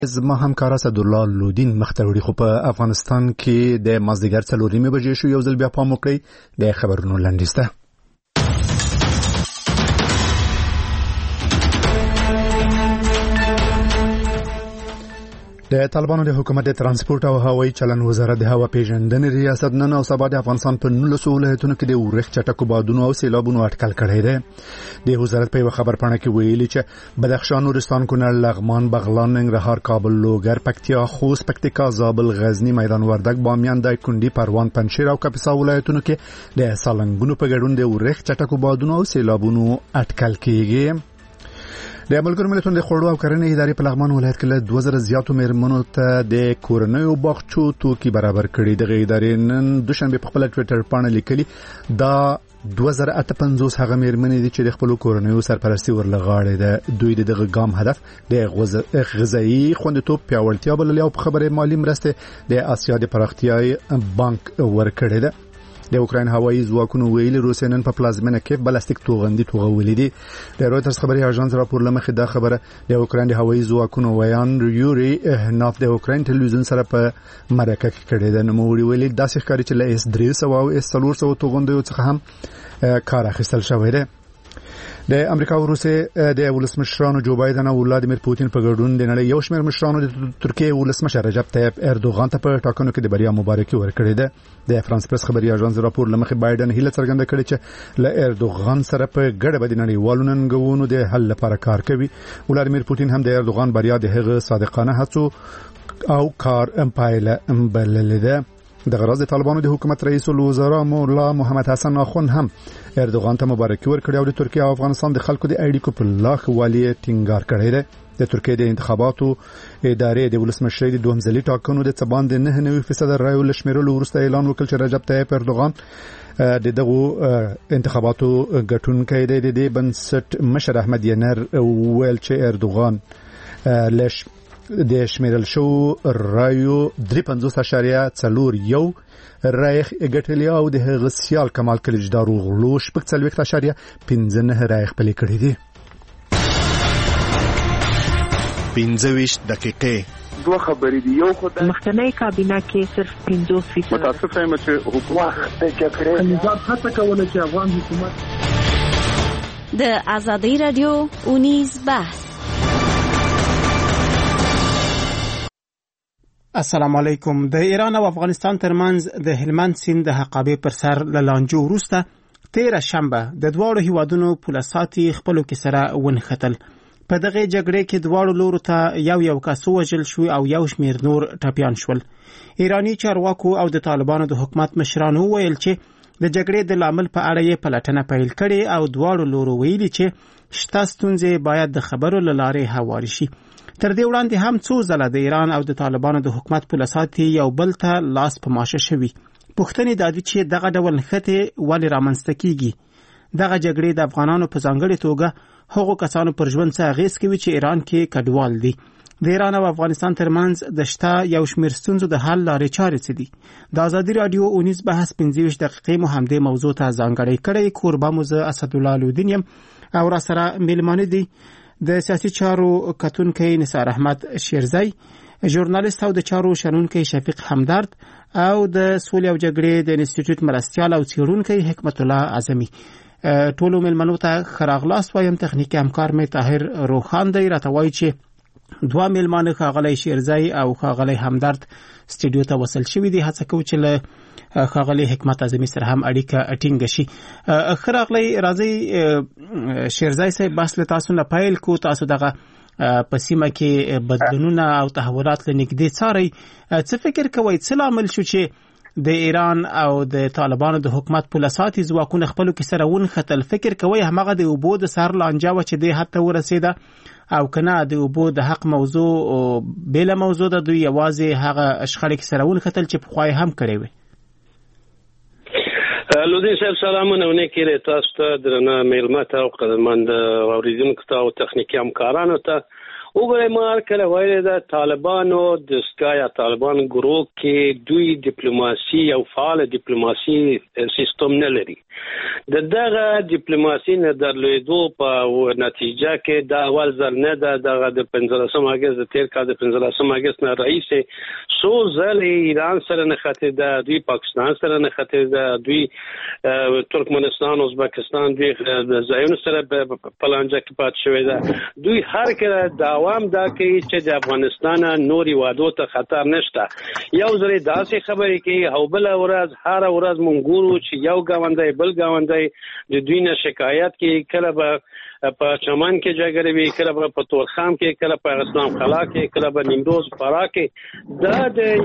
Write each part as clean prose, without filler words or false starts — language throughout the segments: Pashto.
زما همکار اسدالله لودین مختوری خو په افغانستان کې د مازدیګر 4 بجې شو یو ځل بیا پام وکړئ د خبرونو لنډیسته. د طالبانو د حکومت د ترانسپورت او هوایي چلن وزارت د هوا پیژندنې ریاست نن او سبا د افغانستان په 19 ولایتونو کې د اورښت چټکو بادونو او سیلابونو اټکل کړی دی. د وزارت په خبر پاڼه کې ویلي چې بدخشان، نورستان، کونړ، لغمان، بغلان، ننګرهار، کابل، لوګر، پکتیا، خوست، پکتیکا، زابل، غزنی، میدان وردګ، بامیان، دایکنډي، پروان، پنجشیر او کاپیسا ولایتونو کې د سالنګونو په ګډون د اورښت چټکو بادونو او سیلابونو اټکل کیږي. د ملګرو ملتونو د خوړو او کرنې ادارې په لغمان ولایت کې له 2000 زیاتو میرمنو ته د کورنیو باغچو توکي برابر کړي. د ادارې نن دوشنبه په خپل ټوئیټر باندې لیکلي دا 2058 هغه میرمنې دي چې د خپل کورنیو سرپرستی ورلغاړي ده. دوی دغه ګام هدف د غذایی خوندیتوب پیاوړتیا بللی او په خبره مالی مرسته د آسیا د پراختیاي بانک ورکړي ده. د اوکراین هوایي ځواکونو ویلي روسیا نن په پلازمینه کې بلاستیک توغندي توغولې دي. د رویټرز خبري اژانس راپور لمخې دا خبره د اوکراین د هوایي ځواکونو ویان یوري هناف د اوکراین ټلویزیون سره په مرکه کې کړی ده. نو ویلي داسې ښکاري چې له S300 او S400 توغندیو څخه هم کار اخیستل شوی دی. د امریکا او روسیې د ولسمشرانو جو بایدن او ولادیمیر پوتین په ګډون د نړۍ یو شمېر مشرانو د ترکیې ولسمشر رجب طیب اردوغان ته په ټاکنو کې د بریا مبارکي ورکړې ده. د فرانس پریس خبري اژانس راپور لمخې بایدن هیله څرګنده کړې چې له اردوغان سره په ګډه به د نړیوالو ننګونو د حل لپاره کار کوي. ولادیمیر پوتین هم د اردوغان بریا د هغه صادقانه هڅو او کار پایله بللې ده. د غرض د طالبانو د حکومت رئیس الوزرا مولا محمد حسن اخون هم اردوغان ته مبارکي ورکړه او د ترکیه او افغانستان د خلکو د اړیکو په لاخ والی ټینګار کړی دی. د ترکیه د انتخاباتو ادارې د ولسمشرۍ د دوهم ځلي ټاکنو د څبان د 9.9% رایو لشمیرلو وروسته اعلان وکړ چې رجب طیب اردوغان د دغه انتخاباتو ګټونکی دی. د بنسټ مشر احمد ینر ویل چې اردوغان لش د شمیرل شو رایو 53.41 رایخ ګټلی او د هغه سیال کمال کلیجدار غلو 40.15 رایخ پلي کړی دي. 15 دقیقې دوه خبرې دي. یو خدای مخکنی کابینه کې صرف 50% متاسفه یم چې حکومت جګړه نظام هڅه کوله چې افغان حکومت د آزادۍ رادیو اونیز بحث. السلام علیکم. د ایران او افغانستان ترمنځ د هلمند سیند د حقابې پر سر لانجو وروسته 13 شنبه د دواړو هیوادونو پولیساتي خپلو کې سره ونښتل. په دغه جګړې کې دواړو لورو ته یو کس وژل شو او یو شمیر نور ټپیان شول. ایرانی چارواکو او د طالبانو د حکومت مشرانو ویل چې د جګړې د لامل په اړه یې پلټنه پیل کړې او دواړو لورو ویلي چې شته ستونزې باید د خبرو له لارې هواري شي. تر دې وړاندې هم څو ځله د ایران او د طالبانو د حکومت پولیساتي یو بل ته لاس په ماشه شوي. پوښتنې دا دي چې دغه ډول نښتې ولې رامنځته کیږي. دغه جګړې د افغانانو په ځانګړې توګه هغو کسانو پر ژوند څه اغېز کوي چې ایران کې کډوال دي. د ایران او افغانستان ترمنځ د شته یو شمېر ستونزو د حل لارې چارې څه دي؟ د ازادي راډیو اونیز بحث 15 دقیقې مو همدې موضوع ته ځانګړی کړی. کوربه مو زه اسدالله لودین یم او را سره میلمانه دي د سیاسي چارو کتونکي نثار احمد شیرزی، ژورنالیست او د چارو شنونکي شفیق همدرد او د سولې او جګړې د انسټیټیوټ مرستیال او څیړونکي حکمت الله اعظمي. ټولو میلمنو ته خراغلاس وایم. تخنیکی همکار می طاهر روخان دی. راته وایي چې دوه میلمانه ښاغلی شیرزی او ښاغلی همدرد سټوډیو ته وصل شوي دي. هڅه کوو چې له ښاغلی حکمت اعظمي سره هم اړیکه ټینګه شي. ښاغلی راځئ شیرزی صاحب، بحث له تاسو نه پیل کو. تاسو دغه په سیمه کې بدلونونه او تحولات له نږدې څارئ. څه فکر کوئ څه لامل شو چې د ایران او د طالبانو د حکومت پولیساتي ځواکونه خپلو کې سره ونښتل؟ فکر کوئ همغه د اوبو د سر لانجه وه چې دې حد ته ورسېده او که نه د اوبو د حق موضوع بېله موضوع ده، دوی یوازې هغه شخړې کې سره ونښتل چې پخوا یې هم کړې وې؟ لودین صاحب سلامونه و نیکی تاسو ته، درنه میلمه ته او قدرمند اوریدونکو ته او تخنیکي همکارانو ته. وګورئ، ما هرکله ویلې ده طالبانو دستګاه یا طالبان ګروه کې دوی ډیپلوماسي او فعال ډیپلوماسي سیستم نه لري. دغه ډیپلوماسي نه درلودو په نتیجه کې دا اول ځل نه ده دغه د 15 اگست د تیر کال د 15 اگست نه رئیس سو ځل ایران سره نه خاطر ده دوی پاکستان سره نه خاطر ده دوی ترکمنستان ازبکستان دوی ځایونو سره په لانجه کې پات شوی ده دوی هر کله دوام دا کوي چې د افغانستان نوري وادو ته خطر نشته یو ځل داسې خبرې کوي او بل ورځ هر ورځ مونږ ګورو چې یو گاونډي بل گاونډي د دوی نه شکایت کوي کله به په چمن کې جګړه وی کله به په تورخم کې کله په اسلام قلعه کې کله به نیمروز فرا کې دا د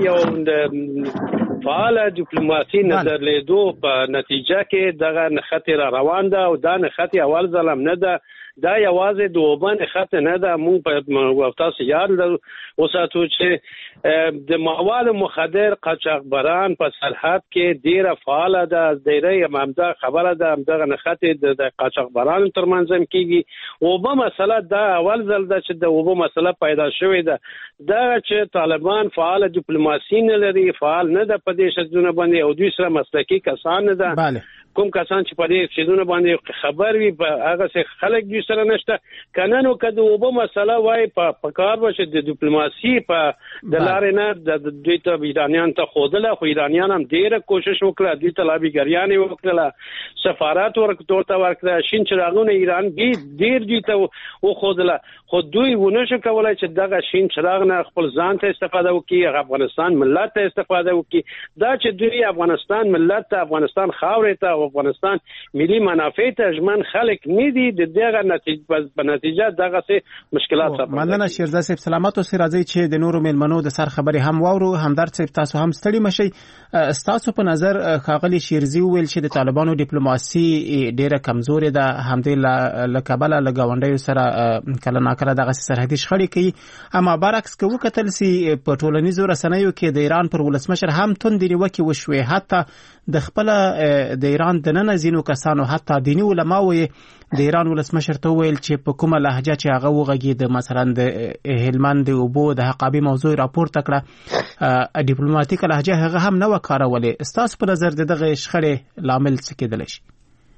یو فعال ډیپلوماسي نظر لیدو په نتیجه کې دغه نخته روان ده او دا نخته اول ظلم نه ده دا یوازې د وبن خطه نه ده مونږ په تاسو یاد وساتو چې د مواد مخدر قاچاقبران په سرحد کې ډیره فعال ده ډیره امامده خبره ده دغه نخته د قاچاقبران ترمنځ کیږي وبه مسله دا اول ځل ده چې د وبه مسله پیدا شوې ده دا چې طالبان فعال ډیپلوماسي نه لري فعال نه ده په دې شتونه باندې او دوی سره مسلکي کسان نه ده کوم کسان چې په دې شیدونه باندې خبر وي په هغه څه خلک دې سره نشته کنه نو کده وبو مسله وای په کار بشه د ډیپلوماسي په د لارې نه د دوی ته ایرانیان ته خودله خو ایرانیان هم ډیره کوشش وکړه دوی ته لابیګریان وکړه سفارت ورکړه شین چراغونه ایران ډیر دوی ته خودله خو دوی ونه شو کولای چې دغه شین چراغ نه خپل ځان ته استفاده وکړي افغانستان ملت ته استفاده وکړي دا چې دوی افغانستان ملت ته افغانستان خاورې ته افغانستان ملي منافع ته ژمن خلک نه دي د دغه نتیجه دغه څه مشکلات سره مننه شیرزاد صاحب سلامات اوسئ راځي چې د نورو ملمنو د سر خبري هم واورو همدرد صاحب تاسو هم ستړي مشي تاسو په نظر خاغلی شیرزي ویل چې د طالبانو ډیپلوماسي ډیره کمزوري ده همدې لکبل لګاونډیو سره کله ناکله دغه سرحدي شخړې کوي اما برعکس کو کتل سي په ټولنیزو رسنیو کې د ایران پر ولسمشر هم توندې نیوکې وشوي حتی د خپل د ایران د نن زینو کسانو حتی دینی علما وې د ایران ولسمشر ته ویل چې په کومه لهجه چې هغه وغږی د مثلا د هلمند او بو د حقابي موضوع راپورته کړه ډیپلوماټیک لهجه هغه هم نه وکړولې استاد په نظر دغه شخړې لامل څه کېدل شي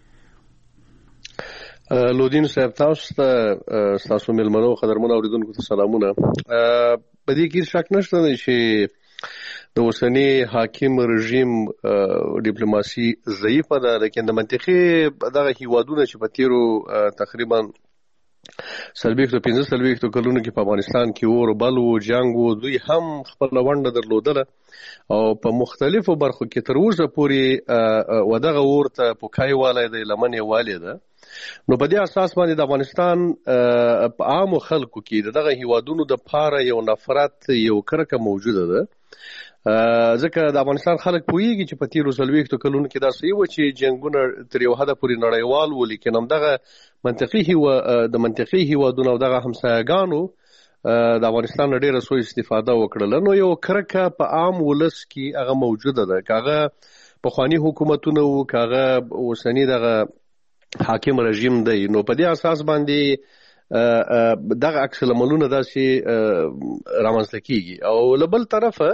لودین صاحب تاسو ملمنو قدرمن اوریدونکو ته سلامونه په دې کې شک نشته چې د اوسنی حاکم رژیم ډیپلوماسي ضعیفه ده لکه د منطقي دغه هیوادونه چې په تیرو تقریبا 15 کلونو کې په افغانستان کې اور بل و جنگ و دوی هم خپل ونډه درلودله او په مختلفو برخو کې تر اوسه پورې ودغه ورته پوکای والي د لمنې والي ده نو په دې اساس باندې د افغانستان په عامو خلکو کې دغه هیوادونو د پاره یو نفرت یو کرکه موجوده ده ځکه د افغانستان خلک پوهیږي چې په تیرو 40 کلونو کې دا صحیح و چې جنگونه تر یو حده پورې نړیوال و لیکن هم دغه منطقي هیوادونو او دغه همسایګانو د افغانستان ډیره سو استفاده وکړه نو یو کرکه په عام ولس کې هغه موجوده ده کاغه پخوانی حکومتونه او کاغه اوسنی دغه حاکم رژیم دی نو په دې اساس باندې دغه عکس العملونه داسې رامنځته کیږي او لبل طرفه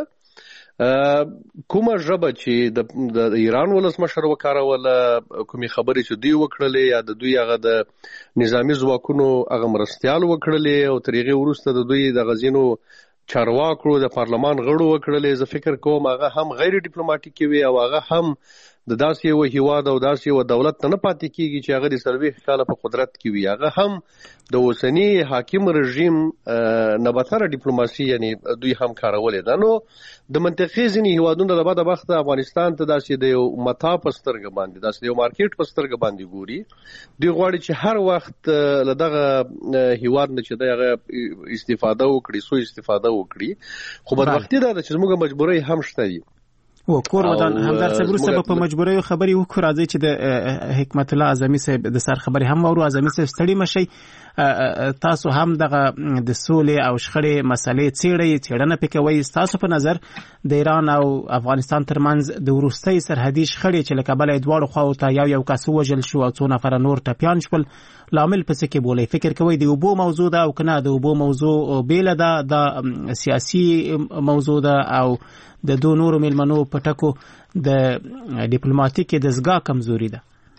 کومه ژبه چې د ایران ولسمشر وکاروله کومې خبرې چې دوی وکړلې یا د دوی هغه د نظامی ځواکونو هغه مرستیال وکړلې او تر هغې وروسته د دوی د غزینو چارواکو د پارلمان غړو وکړلې زه فکر کوم هغه هم غیر ډیپلوماټیک وي او هغه هم د داسې یو هیواد او داسې یو دولت نه پاتې کیږي چې هغه د 40 کاله په قدرت کې وي هغه هم د اوسنی حاکم رژیم نه بهتره ډیپلوماسي یعنی دوی هم کارولې ده نو د منطقي ځینې هیوادونو له بعده وخت افغانستان ته داسې د یو متا په سترګه باندې داسې یو مارکیټ په سترګه باندې ګوري دوی غواړي چې هر وخت له دغه هیواد نه چې دغه استفاده وکړي سو استفاده وکړي خو بدبختي ده چې موږ مجبوري هم شته دي و کور ودان همدار صبر سبب په مجبوري خبري وکړه راځي چې د حکمت الله اعظمي صاحب د سر خبري هم ورو اعظمي صاحب ستړي مشي تاسو هم دغه د سولې او شخړې مسلې څېړنه پکوي تاسو په نظر د ایران او افغانستان ترمنځ د وروستۍ سرحدي شخړې چې لکه بل دواړو خواو ته یو کس وژل شو او څو نفر نور ټپيان شول لامل پس کې بولې فکر کوي د وبو موضوع ده او کنه د وبو موضوع بیل ده د سیاسي موضوع ده او د دوه نورو ملمنو پټکو د ډیپلوماټیک دزګه کمزوري ده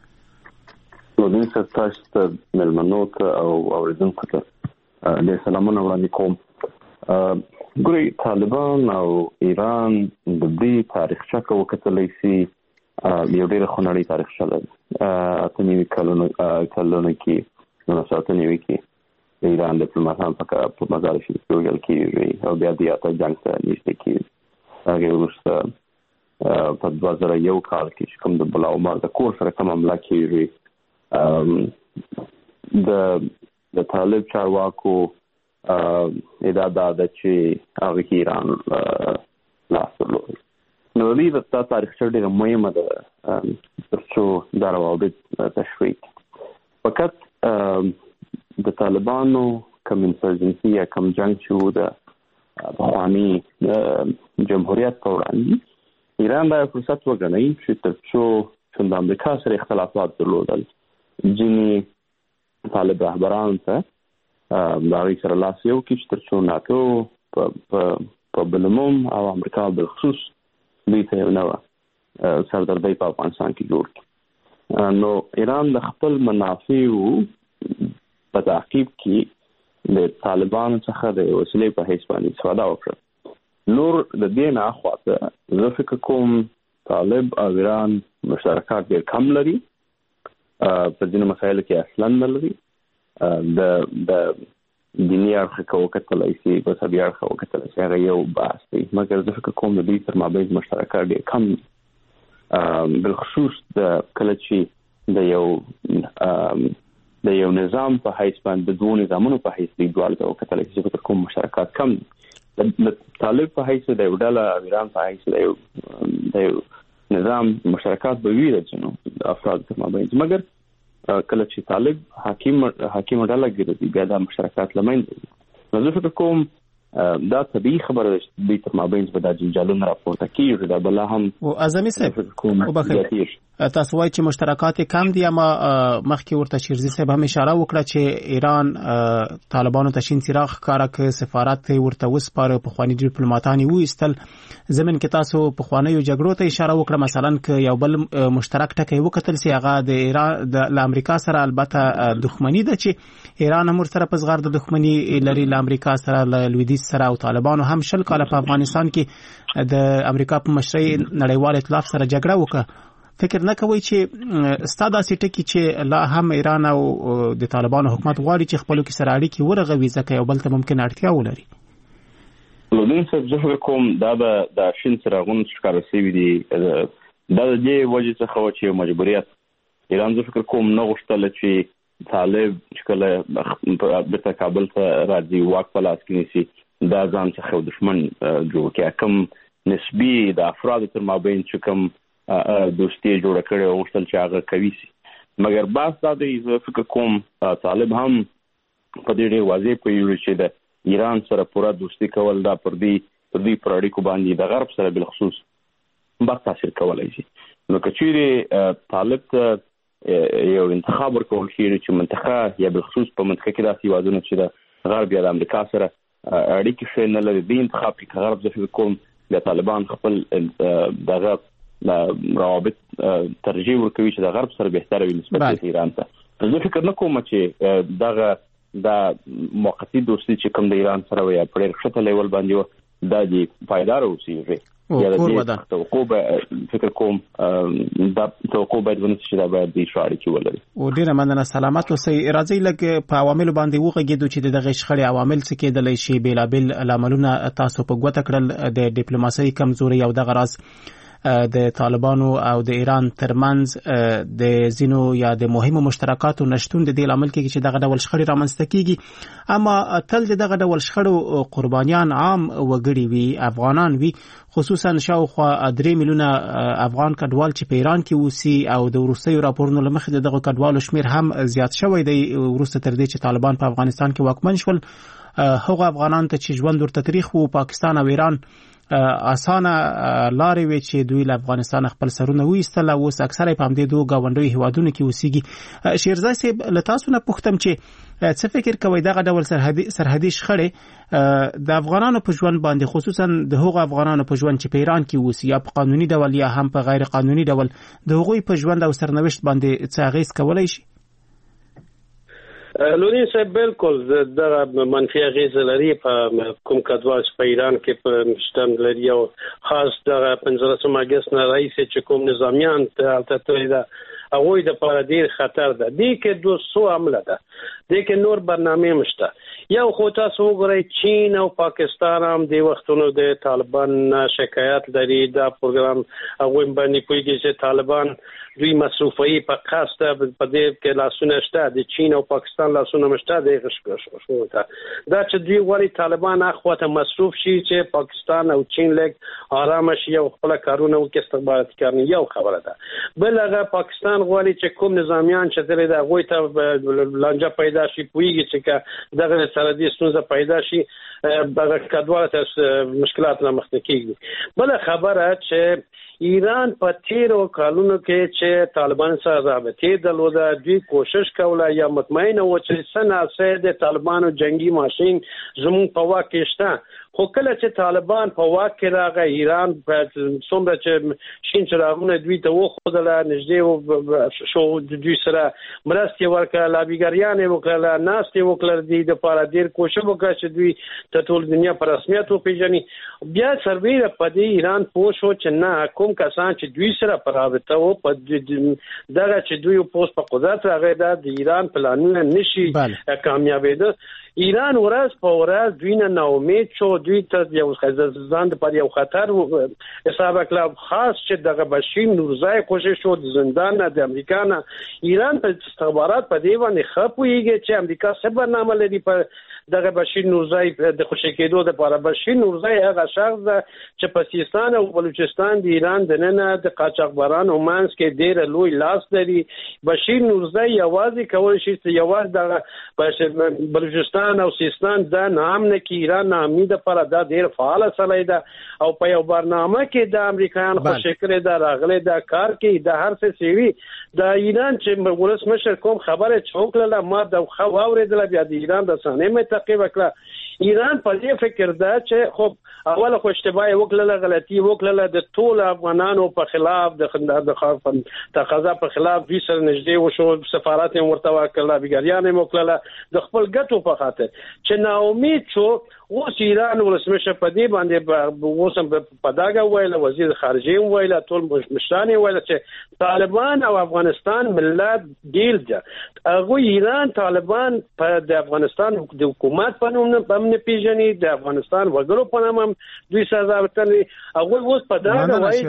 نو د تاسو ملمنو ته او اوریدونکو ته د سلامونه وړاندې کوم. ګوري طالبان او ایران د دې تاریخچه کو کتلای شي یو ډېر خونړی تاریخچه لري. اتنی کلونه کې نو ساتنی کې ایران ډیپلوماټان په مزار شریف یو کې او بیا د اته جنگ ته نږدې کې هغه ورسته په 2001 کال کې کوم د بلا عمر د کور سره کوم عمله کیږي د طالب چارواکو ادعا ده چې هغه ایران لاسلو نو دې د تاریخ ډېره مهمه ده ترڅو دا روابط تشویق. فقط د طالبانو کوم انسرجنسي یا کوم جنگ چې د پخواني جمهوریت په وړاندې ایران دا فرصت وګڼي چې ترڅو د امریکا سره اختلافات درلودل ځینې طالب رهبران ته دا غي سره لاس یو کې چې ترڅو ناتو په بلموم او امریکا بالخصوص دې ته نو سردردي په افغانستان کې جوړ کړي. نو ایران د خپل منافعو په تعقیب کې د طالبانو څخه د وسیلې په حیث باندې استفاده وکړه. نور د دې نه اخواته زه فکر کوم طالب او ایران مشترکات ډېر کم لري په ځینو مسایلو کې اصلا نه لري. د دیني اړخ کې وکتلای شي په سبي اړخ وکتلای شي هغه یو بحث دی مګر زه فکر کوم د دې تر مابین مشترکات ډېر کم بالخصوص د کله چې د یو نظام په حیث باندې د دوه نظامونو په حیث د دوه ډول وکتلای شي فکر کوم مشترکات کم د طالب په حیث د یو ډله ایران په حیث د یو نظام مشترکات به وي د افراد تر مابین مګر کله چې طالب حاکم ډله ګرځي بیا د مشترکات لمنځه. نو زه فکر کوم دا طبيعي خبره ده چې د تر مابین په د جنجالونو راپورته کیږي دا بل هم او اعظمي صاحب وبخښئ تاسو وایي چې مشترکات کم دي اما مخکې ورته شیرزي صاحب هم اشاره وکړه چې ایران طالبانو ته شین څراغ ښکاره کړ سفارت ورته وسپاره په خواني ډیپلوماټان وایستل زمين کې تاسو په خوانیو جګړو ته اشاره وکړه مثلا ک یو بل مشترک ټکی وکتل سي هغه د ایران د امریکا سره البته دښمنی ده چې ایران هم سره په زغر د دښمنی لري ل امریکا سره ل لویدیځ سره او طالبانو هم شل کاله په افغانستان کې د امریکا په مشرۍ نړیوال ائتلاف سره جګړه وکړه. فکر نه کوي چې ستاده سټکی چې لا هم ایران او د طالبانو حکومت غواړي چې خپل کې سره اړیکې ورغوي ځکه یو بل ته ممکن اړتیا ولري. نو دې څه کوم دا د شین څراغون ښکار شوی دی دا د دې وجه څخه چې مجبوریت ایران زه فکر کوم نه غوښتل چې طالب شکل د کابل ته راځي واک په لاس کې نشي دا ځان څخه دښمن جوړ کړي کوم نسبی د افراد تر مابین چې کوم دوستي جوړ کړي او غوښتل چې هغه کوي سي مګر باز دا د فکر کوم طالب هم په دې ډېر واضح پوهیږي چې د ایران سره پوره دوستي کول دا پر دې اړیکو باندې د غرب سره بل خصوص بد تاثیر کولای شي. نو کچېره طالب ته یو انتخاب ورکول کېږي چې منطقه یا بل خصوص په منطقه کې داسې وادونه چې د غرب یا د امریکا سره اړیکې شي نه لري د انتخاب کې غرب ځکه کوم د طالبان خپل دغه روابط ترجیح ورکوي چې د غرب سره بهتره وي نسبت ایران ته. زه فکر نه کوم چې دغه دا موقتی دوستي چې کوم د ایران سره یا په ډېر ښه لیول باندې دا دی پایدار اوسېږي یا د توقع فکر کوم دا توقع باید ونه شي دا باید د شاړې کې ولري. او ډېر مننه سلامت اوسئ. راځي لکه په عوامل باندې وغږیدو چې دغه شخړې عوامل څه کېدلی شي بیلابل عاملونه تاسو په ګوته کړل د ډیپلوماسۍ کمزوري او دغه راز د طالبانو او د ایران ترمنځ د زینو یا د مهمو مشترکاتو نشټون د دې عمل کې چې دغه ډول شخړې رامنځته کیږي اما تل دغه ډول شخړو قربانیان عام وګړي وي افغانان وي خصوصا شاوخوا 3 میلیونه افغان کډوال چې په ایران کې اوسي او د روسي راپورونو لمخې دغه کډوالو شمیر هم زیات شوی دی ورسته تر دې چې طالبان په افغانستان کې واکمن شول. هغه افغانان ته چې ژوند ورته تاریخ وو پاکستان او ایران اسانه لارې وی چې دوی له افغانستان خپل سرونه وېستل او اوس اکثره په همدې دوه گاونډي هیوادونو کې اوسېږي. شیرزای صاحب له تاسو نه پوښتم چې څه فکر کوئ دغه ډول سرحدي شخړې د افغانانو په ژوند باندې خصوصا د هغو افغانانو په ژوند چې په ایران کې اوسي یا په قانوني ډول یا هم په غیر قانوني ډول د هغوی په ژوند او سرنوشت باندې څه اغیز کولای شي؟ لونی صاحب بالکل د منفي اغیز لري په کوم کډوال په ایران کې په مشتم لري او خاص د 15 اگست نه رئیس چې کوم نظامیان ته دا هغه د پر ډیر خطر ده دي کې 200 عمله ده دي کې نور برنامه مشته یو خو تاسو وګورئ چین او پاکستان هم د وختونو د طالبان شکایت لري دا پروګرام هغه باندې کوي چې طالبان دوی مصرفي په قصد په دې کې لاسونه شته د چین او پاکستان لاسونه مشته د غشو دا چې دوی وړي طالبان اخواته مصرف شي چې پاکستان او چین لګ آرام شي او خپل کارونه وکړي استخباراتي کارونه یو خبره ده بل هغه پاکستان غواړي چې کوم نظامیان چې درې د غوي ته لانجه پیدا شي پويږي چې دغه سره دې ستونزه پیدا شي دغه کډوال ته مشکلات نه مخ کېږي بل خبره چې ایران په تیرو کالونو کې چې طالبان سره رابطې درلوده دوی کوشش کوله یا مطمئنه و چې سناسه د طالبانو جنگي ماشين زمون په واک کې شته خو کله چې طالبان په واک کې راغی ایران په څومره چې شین چراغونه دوی ته وخدله نږدې شو دوی سره مرستې ورکړه لابیګریان وکړه ناست وکړه د لپاره ډیر کوشش وکړه چې دوی ته ټول دنیا په رسمیت وپیژني بیا سرویر په دې ایران پوښو چې نه کوم کسان چې دوی سره پرابطه وو په دغه چې دوی پوس په قدرت راغی د ایران پلانونه نشي کامیابېده ایران ورځ په ورځ دوی نه امید شو دوی ته یو ځان پر یو خطر حساب کړ خاص چې دغه بشیر نورزای کوشش شو د زندان د امریکا نه ایران په استخبارات په دی باندې خپويږي چې امریکا څه برنامه لري په دغه بشیر نورزای د خوشی کېدو لپاره بشیر نورزای هغه شخص چې په سیستان او بلوچستان د ایران د نن د قاچاقبرانو مانس کې ډیر لوی لاس لري بشیر نورزای یوازې کول شي چې یوازې د بلوچستان او سیستان د نام نه کې ایران نامید پر ادا ډیر فعال سړی ده او په یو برنامه کې د امریکایان خوشی کړی دا راغله دا کار کې د هر څه سیوی د ایران چې ولس مشر کوم خبره چوکله ما د خو اوریدل بیا د ایران د سنې متقیب کړه ایران په دې فکر ده چې خب اوله خو اشتباه وکړه غلطي وکړه د ټول افغانانو په خلاف د تقاضا په خلاف دوی سره نږدې وشو سفارت ورته وکړه بیګریان وکړه د خپل ګټو په خاطر چې ناامید شو اوس ایران ولسمشر په دې باندې اوسم په داګه ویل وزیر خارجه ویل ټول مشران ویل چې طالبان او افغانستان ملت ډیل ده هغه ایران طالبان په د افغانستان د حکومت په نوم نه پیژني د افغانستان وګړو په نوم دوی سزا ورکړي هغه اوس په داګه وایي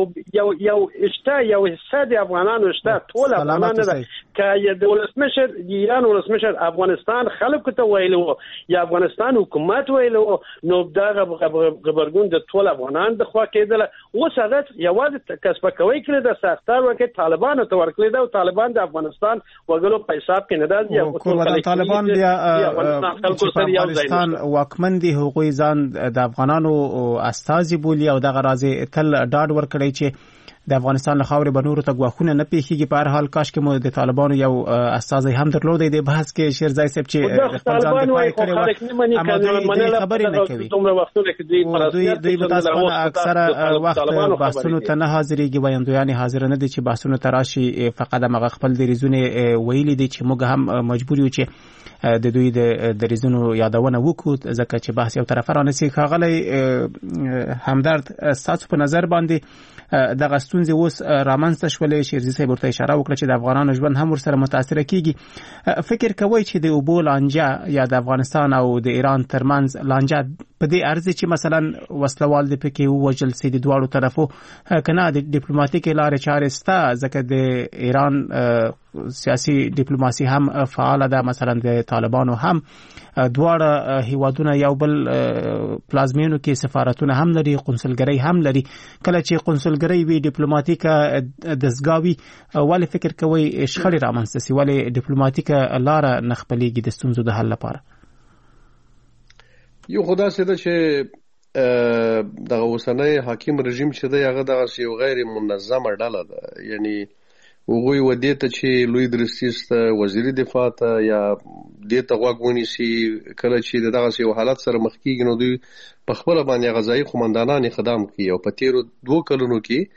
چې یو اشته یو حصہ د افغانانو اشته ټول افغانان نه که د ولسمشر ایران ولسمشر افغانستان خلکو ته ویلو یا افغانستان حکومت ویلو نو دا خبرګون د ټول افغانان د خوا کېدل اوس هغه یوازې کسب کوي کړی د سختار وکړي طالبان ته ورکړي دا طالبان د افغانستان وګړو په حساب کې نه راځي او طالبان بیا افغانستان واکمن دي حقوقي ځان د افغانانو استازي بولي او دغه راځي تل ډاډ ورکړي چې د افغانستان له خاورې بنورو ته غواخونه نه پیخيږي په هر حال کاش کې مو د طالبانو یو استازي هم درلودي د بحث کې شیرزای صاحب چې خپل ځان دفاع کړي و خبرې نه کوي دوی متاسفانه اکثره وخت بحثونو ته نه حاضرېږي وایندویان حاضر نه دي چې بحثونو تراشي فقط هغه خپل د ریزونه ویلي دي چې موږ هم مجبور یو چې د دوی د ریزونو یادونه وکړو ځکه چې بحث یو طرف رانسي خاغلی همدرد تاسو په نظر باندې دغه ستونزې اوس رامنځته شولې شیرزي صاحب ورته اشاره وکړه چې د افغانانو ژوند هم ورسره متاثر کیږي فکر کوي چې د اوبو لانجه یا د افغانستان او د ایران ترمنځ لانجه په دې ارزي چې مثلا وسلوال د پکې وجل سي د دواړو طرفو کنه د ډیپلوماټیک لارې چارې ستا ځکه د ایران سیاسي ډیپلوماسي هم فعال ده مثلا د طالبانو هم دواړه هیوادونه یو بل پلازمینو کې سفارتونه هم لري قونسلګرۍ هم لري کله چې قونسلګرۍ وی ډیپلوماټیک دزګاوي ولې فکر کوي شخړې رامنځته سي ولې ډیپلوماټیک لار نخپليږي د ستونزو د حل لپاره یو خدا سره چې دغه اوسنۍ حاکم رژیم چې دی هغه دغه یو غیر منظمه ډله ده یعنی وګوي ودې ته چې لوی درستیس وزیر دفاع ته یا دې ته غوښونی سي کله چې دغه یو حالت سره مخ کیږي نو دوی په خپل باندې غذایی قومندانان خدام کوي او په تیرو 2 کلونو کې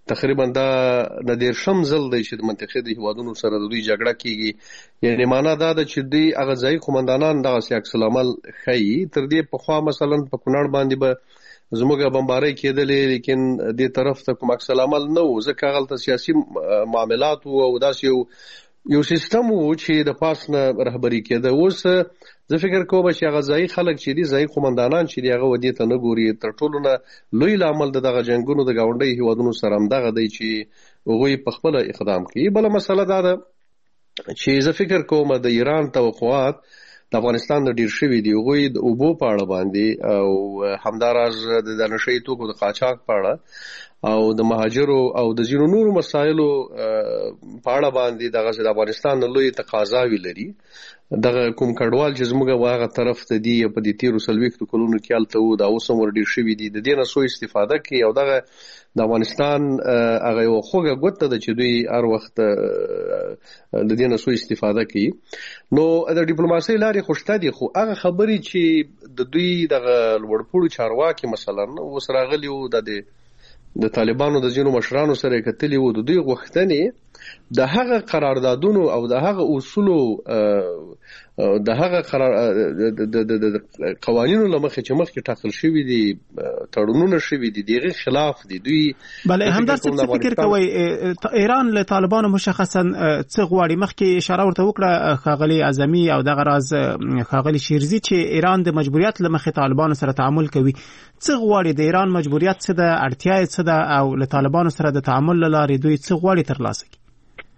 تقریبا دا د دیر شم ځل دی چې د منطقې د هیوادونو سره د دوی جګړه کیږي. یعنی معنا دا ده چې دوی هغه ځای قومندانان دغه عکس العمل ښیي. تر دې پخوا مثلا په کونړ باندې به زموږ بمبارۍ کېدلې، لیکن دې طرف ته کوم عکس العمل نه و، ځکه هغلته سیاسي معاملات و او داسې یو سیستم و چې د پاس نه رهبري کېده. اوس زه فکر کوم چې هغه ځایي خلک چې دي، ځایي قومندانان چې دي، هغه ودې ته نه ګوري. تر ټولو نه لوی لامل د دغه جنګونو د ګاونډي هیوادونو سره همدغه دی چې هغوی په خپله اقدام کوي. بله مسله دا ده چې زه فکر کوم د ایران توقعات د افغانستان د ډیر شوي دي. هغوی د اوبو په اړه باندې او همداراز د نشهیي توکو د قاچاق په اړه او د مهاجرو او د ځینو نورو مسایلو په اړه باندې د افغانستان لوی تقاضاوې لري. دغه کوم کډوال چې زموږ هغه طرف ته دي په دې تیرو 40 کلونو کې هلته وو، دا اوس هم ور ډېر شوي دي، د دې نه څو استفاده کوي او دغه د افغانستان هغه یوه خوږه ګوته ده چې دوی هر وخت د دې نه څو استفاده کوي. نو د ډیپلوماسۍ لارې خو شته دي، خو هغه خبرې چې د دوی دغه لوړپوړو چارواکي مثلا اوس راغلي وو د طالبانو د ځینو مشرانو سره کتلي وو، د دوی غوښتنې د هغه قراردادونو او د هغه اصولو د هغه د قوانینو له مخې چې مخکې ټاکل شوي دي، تړونونه شوي دي، دغه خلاف دي. دوی بله همداسې څه فکر کوئ ایران له طالبانو مشخصا څه غواړي؟ مخکې اشاره ورته وکړه ښاغلي اعظمي او دغه راز ښاغلي شیرزي چې ایران د مجبوریت له مخې طالبانو سره تعامل کوي. څه غواړي؟ د ایران مجبوریت څه ده، اړتیا یې څه ده، او له طالبانو سره د تعامل له لارې دوی څه غواړي ترلاسه کړي؟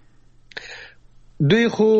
دوی خو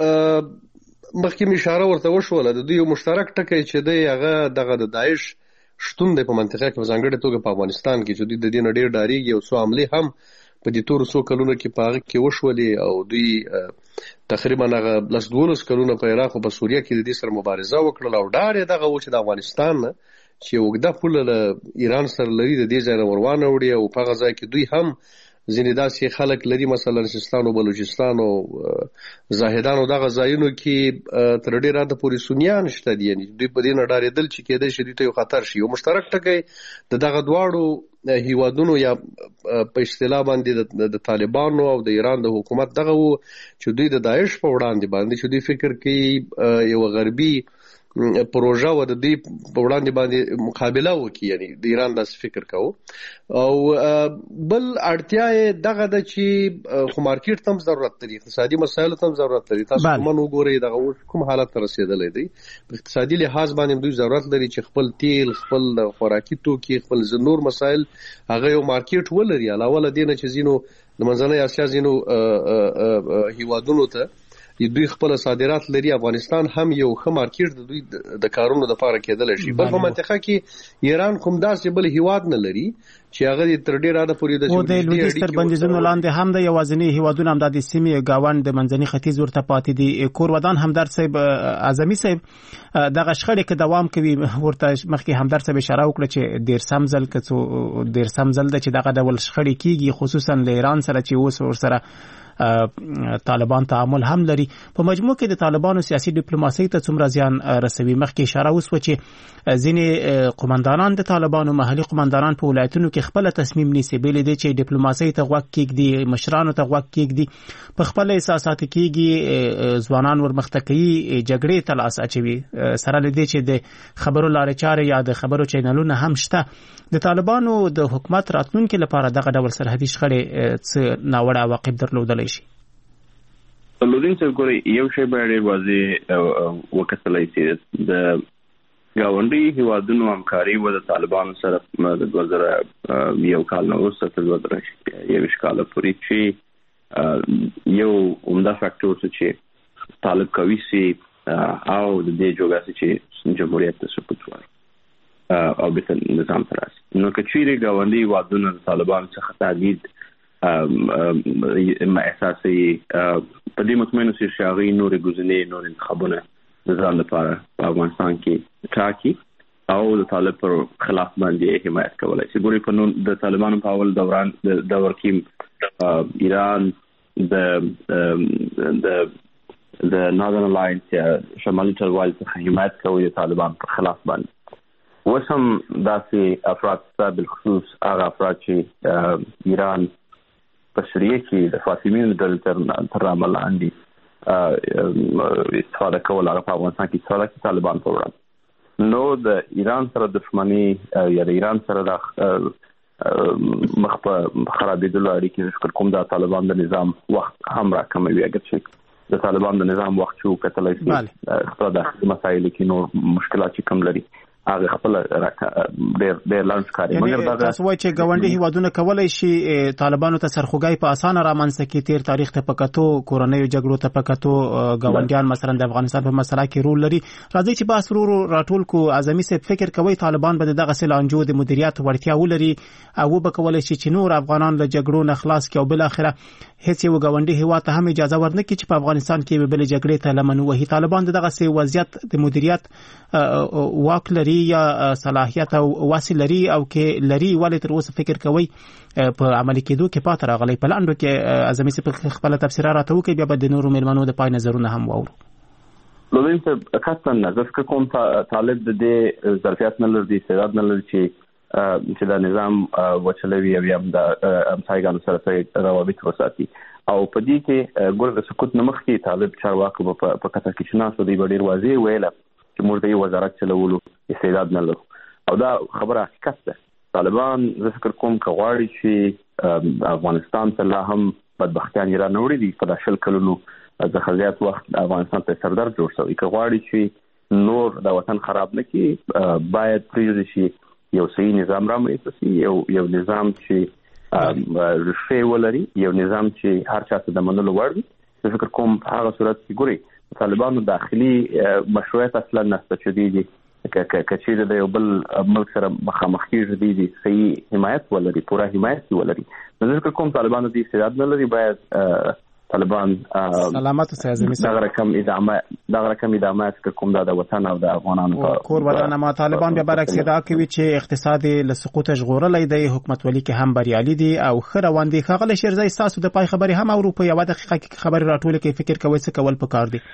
مخکې اشاره ورته وشوله، د دوی یو مشترک ټکی چې دی هغه دغه د داعش شتون دی په منطقه کې، په ځانګړې توګه په افغانستان کې، چې دوی د دې نه ډېر ډارېږي او څو حملې هم په دې تورو څو کلونو کې په هغه کې وشولې او دوی تقریبا هغه 12 کلونه په عراق او په سوریه کې د دې سره مبارزه وکړله او ډار یې دغه و چې د افغانستان نه چې اوږده پوله له ایران سره لري د دې ځای نه ور وانه وړي او په هغه ځای کې دوی هم ځینې داسې خلک لري، مثلا سیستان او بلوچستان او زاهدان او دغه ځایونو کې تر ډېره حده پورې سنیان شته دي. یعنې دوی په دې نه ډارېدل چې کېدای شي دوی ته یو خطر شي. یو مشترک ټکی د دغه دواړو هیوادونو یا په اصطلاح باندې د طالبانو او د ایران د حکومت دغه و چې دوی د داعش په وړاندې باندې چې دوی فکر کوي یو غربي پروژه و د دې په وړاندې باندې مقابله وکړي، یعنی د ایران داسې فکر کوو. او بل اړتیا یې دغه ده چې خو مارکیټ ته هم ضرورت لري، اقتصادي مسایلو ته هم ضرورت لري. تاسو کومن وګورئ دغه اوس کوم حالت ته رسېدلی دی، په اقتصادي لحاظ باندې دوی ضرورت لري چې خپل تیل، خپل خوراکي توکي، خپل نور مسایل هغه یو مارکیټ ولري. علاوه له دې نه چې ځینو د منځنۍ اسیا ځینو هیوادونو ته دوی خپل صادرات لري، افغانستان هم یو ښه مارکیټ د دوی د کارونو لپاره کېدلی شي. بل په منطقه کې ایران کوم داسې بل هیواد نه لري چې هغه تر ډېره حده پورې د لویدیځ تر بندیزونو لاندې هم د یوازیني هیوادونه هم د سیمې ګاونډ د منځني ختیځ ورته پاتې دي. کورودان همدرد صاحب، اعظمي صاحب، دغه شخړې که دوام کوي، ورته مخکې همدرد صاحب اشاره وکړه چې ډېر سم ځل ده چې دغه ډول شخړې کیږي، خصوصا له ایران سره چې اوس ورسره طالبان تعامل هم لري. په مجموع کې د طالبانو سیاسي ډیپلوماسۍ ته څومره زیان رسوي؟ مخکې اشاره وسوه چې ځینې قومندانان د طالبانو محلي قومندانان په ولایتونو کې خپل تصمیم نیسي، بل دې چې ډیپلوماسۍ ته غوږ کېږدي، مشرانو ته غوږ کېږدي، په خپل احساسات کېږي، ځوانان ورمخته کوي، جګړې ته لاس اچوي، سره له دې چې د خبرو لارې چارې یا د خبرو چینلونه هم شته. د طالبانو د حکومت راتلونکي لپاره دغه ډول سرحدي شخړې څه ناوړه عواقب درلودلی شي؟ لودین صاحب ګورئ، یو شی باید ډېر واضح وکتلی سي، د ګاونډي هیوادونو همکاري و د طالبانو سره د 2001 کال نه وروسته تر 2021 کاله پورې چې یو عمده فاکټور چې طالب کوي سي او د دې جوړه چې جمهوریت ته سقوط وایي او به نظام تراس. نو که چیرې ګاونډي هیوادونه د طالبانو څخه تهدید احساسي په دې مطمئن اوسئ چې هغوی نورې ګزینې، نور انتخابونه د ځان لپاره په افغانستان کې ټاکي او د طالب پر خلاف باندې حمایت کولی شي. ګورئ، په د طالبانو په اول دور کې ایران د ناردرن الاینس یا شمالي ټلوالې څخه حمایت کوي د طالبانو پر خلاف باندې. اوس هم داسې افراد شته، بالخصوص هغه افراد چې ایران په سوریه کې د فاطمیانو ډلې تر عمل لاندې استفاده کول هغه په افغانستان کې استفاده کوي طالبان په وړاندې. نو د ایران سره دښمني یا د ایران سره د مخ په خرابېدلو اړیکې ذکر کوم د طالبان د نظام وخت هم راکموي. اگر چې د طالبان د نظام وخت شو کتلای شي خپل د مسایل کې نور مشکلات چې کم لري هغه خپل ډېر لاندې کاری. مګر دا تاسو وایي چې ګاونډي هیوادونه کولای شي طالبانو ته سرخوږی په اسانه رامنځته کړي. تیر تاریخ ته پکاتو کورنۍ جګړو ته پکاتو ګاونډیان مثلا د افغانستان په مسله کې رول لري. راځي چې بحث ورو راټول کو. اعظمي صاحب فکر کوي طالبان به دغه سلانجو د مدیریت وړتیا ولري او به کولای شي چې نور افغانان له جګړو نه خلاص کړي او بل اخره هیڅ یو ګاونډي هیواد ته هم اجازه ورنکړي چې په افغانستان کې به بل جګړې ته لمن وهي. طالبان دغه سي وضعیت د مدیریت واک لري یا صلاحیت او وسیله لري او کې لري ولې تر اوسه فکر کوي په عملي کېدو کې پاتې راغلي. په لاندو کې اعظمي صاحب خپل تفسیر راته وکړي بیا به د نورو مېلمنو د پای نظرونه هم واورو. لومړی ته کاتن نظر کوم طالب د دې ظرفیت نه لري استعداد نه لري چې دا نظام وچلوي او یم د امسایګانو سره روابط وساتي او په دې کې ګور د سکوت نمخ کې طالب چارواکو په کتر کې شناسو دی ډیر واضح ویل چې موږ د وزارت چلولو استعداد نه لرو او دا خبره حقیقت ده. طالبان زه فکر کوم کغواړي چې افغانستان ته لا هم بدبختیان را نوړي دي په داشل کلونو د خزیات وخت افغانستان ته سردار جوړ شوی. کغواړي چې نور د وطن خراب نه کی باید پریږدي شي یو صحیح نظام رامنځته شي یو نظام چې رښتې ولري یو نظام چې هر چا ته د منلو وړ وي. زه فکر کوم هغه صورت کې ګوري طالبانو داخلي مشروعیت اصلا نشته چې دي کچې د یو بل ملک سره مخامخ کېږي دي صحیح حمایت ولري پوره حمایت ولري. زه فکر کوم طالبانو دې استعداد نه لري. باید طالبان سلامت اوسه اعظمي صاحب. دا رقم ادامه کوم د وطن او د افغانانو کور ودانه ما طالبان به برعکس ادعا کوي چې اقتصاد له سقوط ژغورلې دی حکومت ولی کې هم بریالي دي او خره واندې خغل شرزي تاسو د پای خبري هم اروپا یو دقیقه کې خبري راټول کې فکر کوي څه کول پکار دي.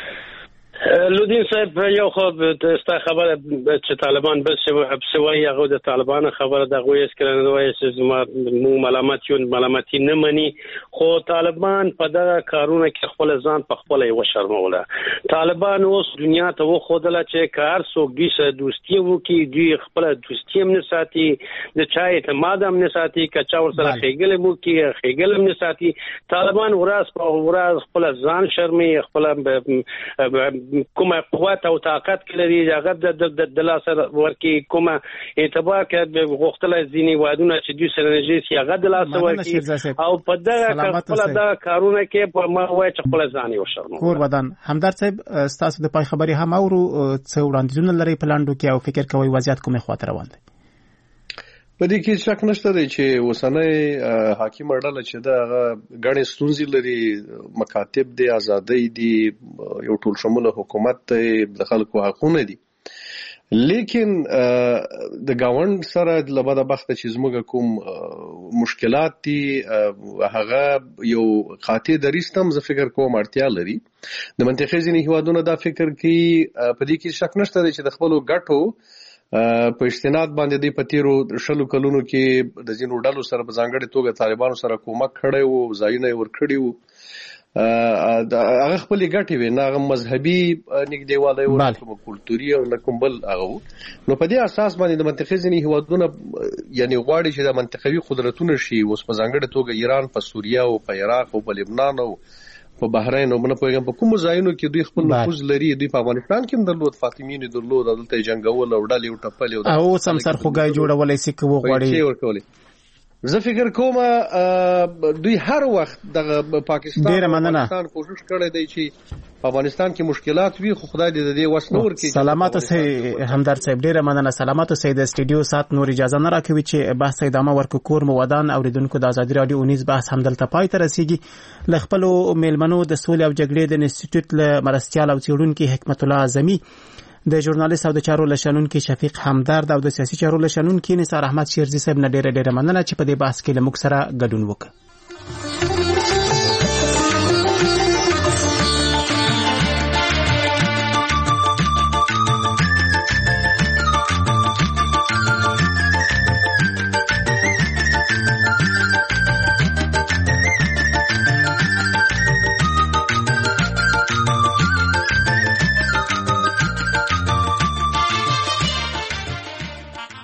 لودین صاحب یو خو ستا خبره چې طالبان بل سوي هغه د طالبان خبره د غوي اسکران وایي چې مو ملامتي نه مني خو طالبان په دغه کارونه کې خپل ځان په خپل یو شرموله. طالبان اوس دنیا ته وخدله چې کار څوک دې سره دوستي وکي دوی خپل دوستي هم نه ساتي د چا اعتماد هم نه ساتي کچا ور سره خېګل مو کې خېګل هم نه ساتي. طالبان ورځ په ورځ خپل ځان شرمي خپل کومه قوت او طاقت لري هغه د لاسه ورکی کومه اعتبار کې غوښتل ځینی وادونه چې دوی سره نږدې سي هغه د لاسه ورکی او په دغه خپل د کارونه کې په ما وای چې خپل ځان یو شرم کور ودان. همدرد صاحب تاسو د پای خبري هم اورو څو وړاندیزونه لري پلاندو کې او فکر کوي وضعیت کومه خاطر روان دي. په دې کې شک نشته دی چې وسنۍ حاکم اړه چې دا غړي ستونزې لري مکاتب دي ازادۍ دي یو ټول شموله حکومت ته د خلکو حقونه دي لیکن د گاوند سره د لباده بخته چې زموږ کوم مشکلات دي هغه یو قاطع دریستم زه فکر کوم اړتیا لري د منطقې ځینې هیوادونو دا فکر کوي په دې کې شک نشته دی چې د خپل ګټو په استناد باندې د پتیرو شلو کلونو کې د ځینو ډلو سره په ځانګړي توګه طالبانو سره کومک کړی وو ځایونه ور کړی وو هغه خپل ګټي وي نه مذهبي نګدیواله او کلتوري او کوم بل هغه نو په دې اساس باندې د منطقې ځینې هیوادونه یعنی غواړي چې د منطقوي قدرتونو شي اوس په ځانګړي توګه ایران په سوریه او په عراق او په لبنان او په بحرین او بل په کوم ځایونو کې دوی خپل نفوذ لري. دوی په افغانستان کې هم درلود فاطمیین درلود دلته جنگول او ډلې او ټپلې او سم سرخوږی جوړولای سي کوو غواړي. زه فکر کوم دوی هر وخت د پاکستان کوشش کړی دی چې په افغانستان کې مشکلات وي خو خدای دې دې وس نور کې. سلامات اوسئ همدرد صاحب ډیره مننه. سلامات اوسئ. د سټډیو سات نور اجازه نه راکوي چې بحث ادامه ورکو. کور مو ودان اوریدونکو د ازادي رادیو اونیز بحث هم دلته پای ته رسیدي. ل خپل میلمنو د سولې او جګړې د انسټیټیوټ له مرستيال او څېړونکو حکمت الله اعظمي د ژورنالیست او د چارو لشنونکو شفیق همدرد او د سیاسي چارو لشنونکو نثار احمد شیرزي صاحب نه ډیره مننه چې په دې بحث کې له موږ سره ګډون وکړ.